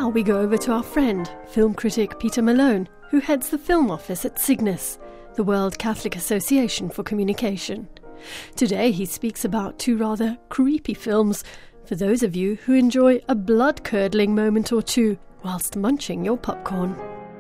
we go over to our friend, film critic Peter Malone, who heads the film office at Cygnus, the World Catholic Association for Communication. Today he speaks about two rather creepy films for those of you who enjoy a blood-curdling moment or two whilst munching your popcorn.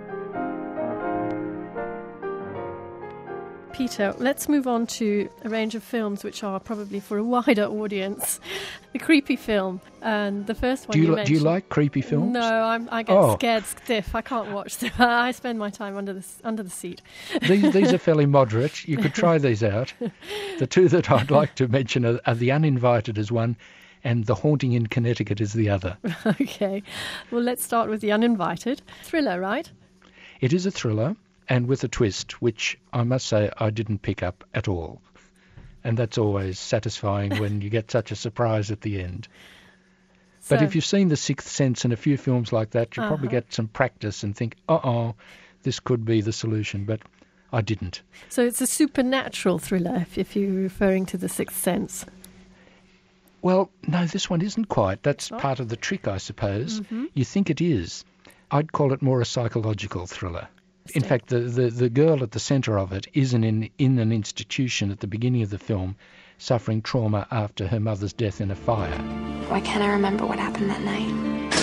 Peter, let's move on to a range of films which are probably for a wider audience. The creepy film, and the first one you mentioned. Do you like creepy films? No, I get scared stiff. I can't watch them. I spend my time under the seat. These are fairly moderate. You could try these out. The two that I'd like to mention are The Uninvited as one, and The Haunting in Connecticut is the other. Okay. Well, let's start with The Uninvited. Thriller, right? It is a thriller, and with a twist, which I must say I didn't pick up at all. And that's always satisfying when you get such a surprise at the end. But if you've seen The Sixth Sense and a few films like that, you'll probably get some practice and think, this could be the solution, but I didn't. So it's a supernatural thriller, if you're referring to The Sixth Sense. Well, no, this one isn't quite. That's part of the trick, I suppose. Mm-hmm. You think it is. I'd call it more a psychological thriller. In fact, the girl at the centre of it is in an institution at the beginning of the film, suffering trauma after her mother's death in a fire. Why can't I remember what happened that night?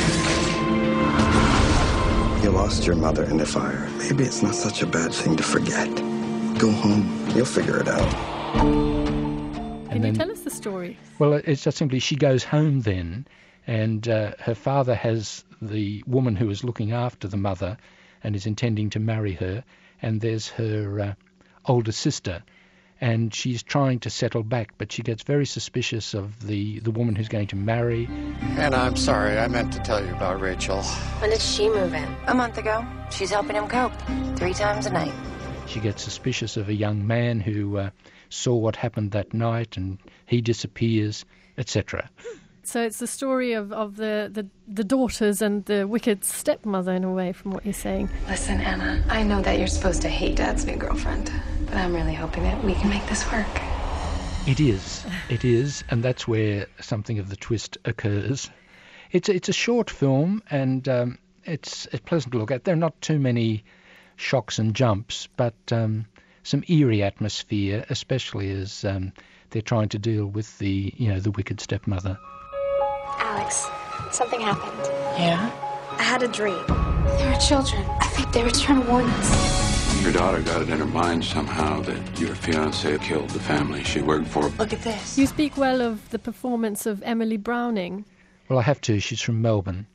You lost your mother in the fire. Maybe it's not such a bad thing to forget. Go home. You'll figure it out. Can you tell us the story? Well, it's just simply she goes home then, and her father has the woman who is looking after the mother and is intending to marry her, and there's her older sister, and she's trying to settle back, but she gets very suspicious of the woman who's going to marry. And I'm sorry, I meant to tell you about Rachel. When did she move in? A month ago. She's helping him cope 3 times a night. She gets suspicious of a young man who saw what happened that night, and he disappears, etc. So it's the story of the daughters and the wicked stepmother, in a way, from what you're saying. Listen, Anna, I know that you're supposed to hate Dad's new girlfriend, but I'm really hoping that we can make this work. It is, and that's where something of the twist occurs. It's a short film, and it's pleasant to look at. There are not too many shocks and jumps, but some eerie atmosphere, especially as they're trying to deal with the wicked stepmother. Alex, something happened. Yeah? I had a dream. There were children. I think they were trying to warn us. Your daughter got it in her mind somehow that your fiancé killed the family she worked for. Look at this. You speak well of the performance of Emily Browning. Well, I have to. She's from Melbourne.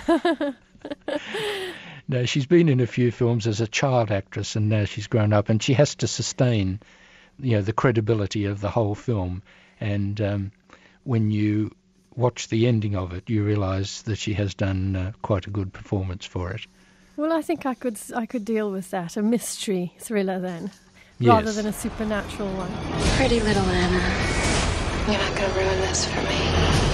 No, she's been in a few films as a child actress, and now she's grown up, and she has to sustain, the credibility of the whole film. And when you watch the ending of it, you realise that she has done quite a good performance for it. Well, I think I could deal with that, a mystery thriller then, yes, rather than a supernatural one. Pretty little Anna, you're not going to ruin this for me.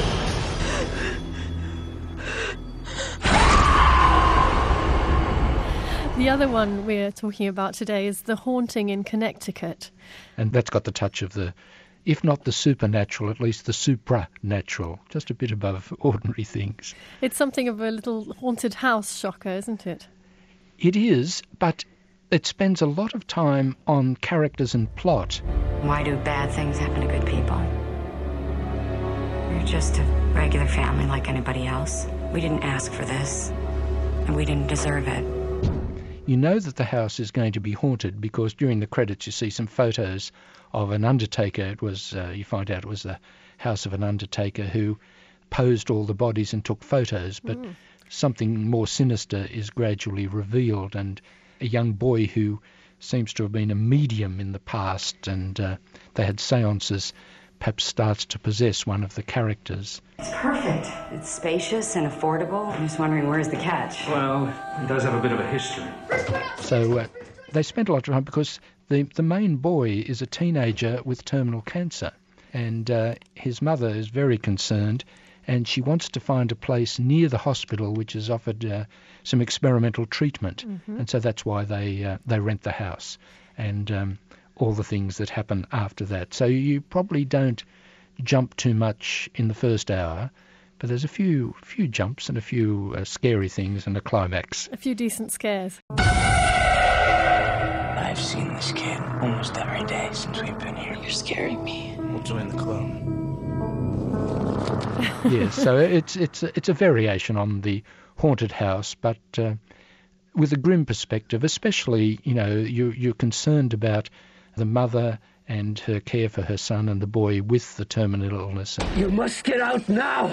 The other one we're talking about today is The Haunting in Connecticut. And that's got the touch of the, if not the supernatural, at least the supranatural, just a bit above ordinary things. It's something of a little haunted house shocker, isn't it? It is, but it spends a lot of time on characters and plot. Why do bad things happen to good people? We're just a regular family like anybody else. We didn't ask for this, and we didn't deserve it. You know that the house is going to be haunted because during the credits you see some photos of an undertaker. It was you find out it was the house of an undertaker who posed all the bodies and took photos, but something more sinister is gradually revealed, and a young boy who seems to have been a medium in the past, and they had seances, perhaps starts to possess one of the characters. It's perfect. It's spacious and affordable. I'm just wondering, where's the catch? Well, it does have a bit of a history. So they spent a lot of time because the main boy is a teenager with terminal cancer, and his mother is very concerned, and she wants to find a place near the hospital which has offered some experimental treatment, and so that's why they rent the house, and all the things that happen after that. So you probably don't jump too much in the first hour, But there's a few jumps and a few scary things and a climax. A few decent scares. I've seen this kid almost every day since we've been here. You're scaring me. We'll join the club. Yes, so it's a variation on the haunted house, but with a grim perspective, especially, you're concerned about the mother and her care for her son and the boy with the terminal illness. You must get out now!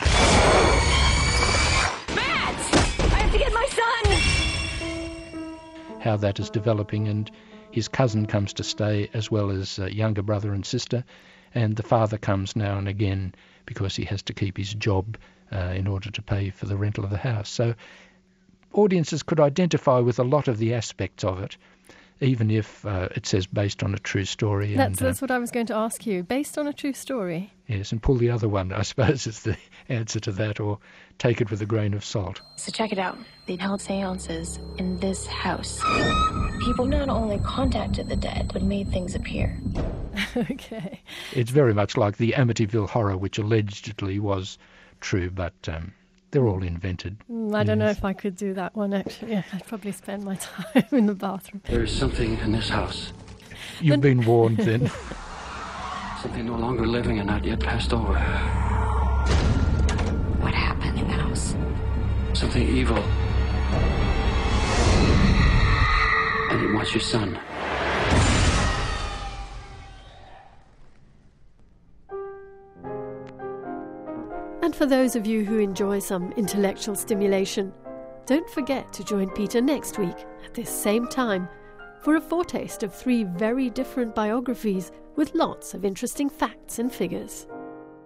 Matt! I have to get my son! How that is developing, and his cousin comes to stay as well as younger brother and sister, and the father comes now and again because he has to keep his job in order to pay for the rental of the house. So audiences could identify with a lot of the aspects of it, even if it says based on a true story. That's what I was going to ask you. Based on a true story? Yes, and pull the other one, I suppose, is the answer to that, or take it with a grain of salt. So check it out. They'd held seances in this house. People not only contacted the dead, but made things appear. Okay. It's very much like the Amityville Horror, which allegedly was true, but they're all invented. I don't know if I could do that one, actually. Yeah, I'd probably spend my time in the bathroom. There is something in this house. You've been warned then. Something no longer living and not yet passed over. What happened in the house? Something evil. And it wants your son. And for those of you who enjoy some intellectual stimulation, don't forget to join Peter next week at this same time for a foretaste of 3 very different biographies with lots of interesting facts and figures.